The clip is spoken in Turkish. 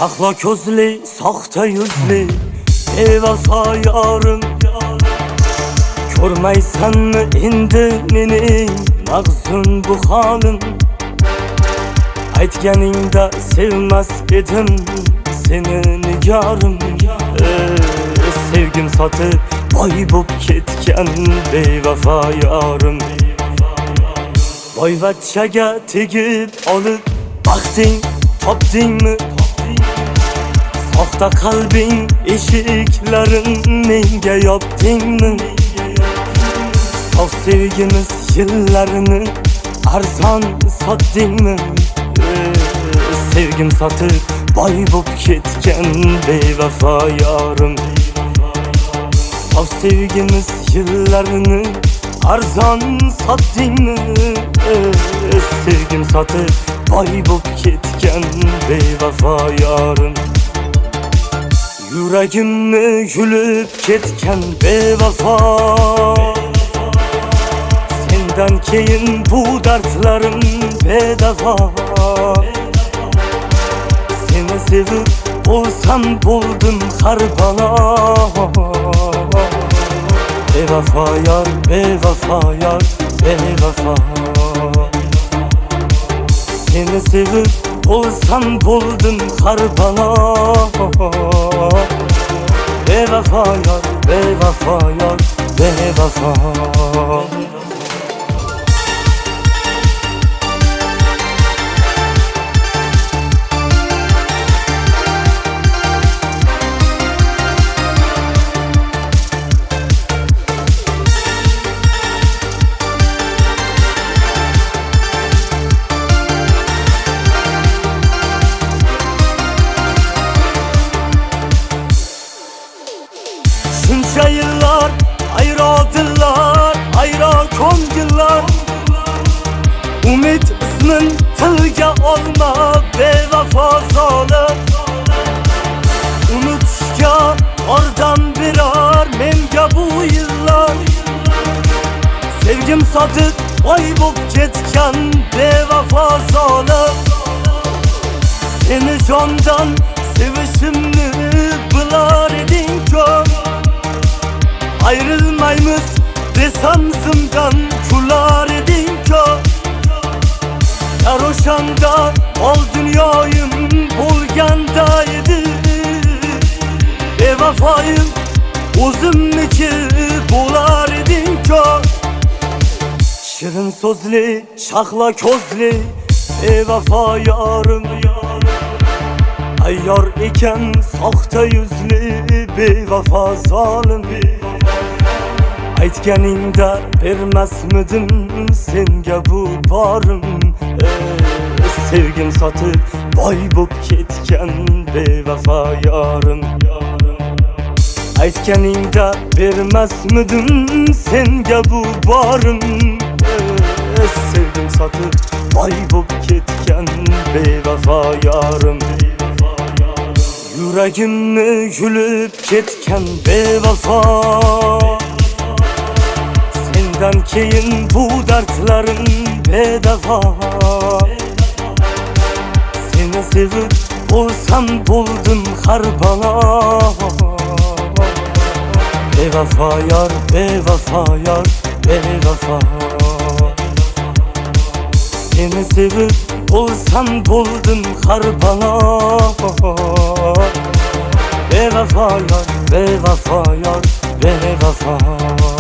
Şahla közlü, sahte yüzlü, bevafa yarım. Görmeysen mi indi menin mag'zun bu halim? Aytganingda sevmas edim seni nigorim. Sevgim sotib boy bo'p ketgan bevafa yorim. Boyvachchaga tegib olib baxting topdingmi? Soxta qalbing eshiklarin menga yopdingmi? Sof sevgimiz yillarini arzon sotdingmi? Sevgim sotib boy bo'p ketgan bevafa yorim. Sof sevgimiz yillarini arzon sotdingmi? Sevgim sotib boy bo'p ketgan bevafa yorim. Yuragimni yulib ketgan bevafa, sendan keyin bu dardlarim bedava. Seni sevib bo'lsam bo'ldim har balo. Bevafa yar, bevafa yar, bevafa. Seni sevib bo'lsam bo'ldim har balo. Bevafa yar, bevafa yar, bevafa. Shuncha yillar ayro dillar, ayro ko'ngillar. Umid ismin tilga olma bevafo zolim. Unutishga yordam berar menga bu yillar. Sevgim sotib boy bo'p ketgan bevafo zolim. Seni jondan sevishimni bilar eding ko'p. Ayrılmaymiz desem zimdan kular edin ko'p. Yar o'shanda ol dunyoyim bo'lganda edi. Bevafoyim o'zimniki bo'lar edin ko'p. Shirin so'zli, shahla ko'zli bevafo yorim. Ayyor ekan soxta yuzli bevafo zolim. Aytganingda bermasmidim senga bu borim. Sevgim sotib boy bo'p ketgan bevafo yorim. Aytganingda bermasmidim senga bu borim. Sevgim sotib boy bo'p ketgan bevafo yorim. Yuragimni yulib ketgan bevafo, sendan keyin bu dardlarim bedava. Seni sevib bo'lsam bo'ldim har balo. Bevafa yar, bevafa yar, bevafa. Seni sevib bo'lsam bo'ldim har balo. Bevafa yar, bevafa yar, bevafa.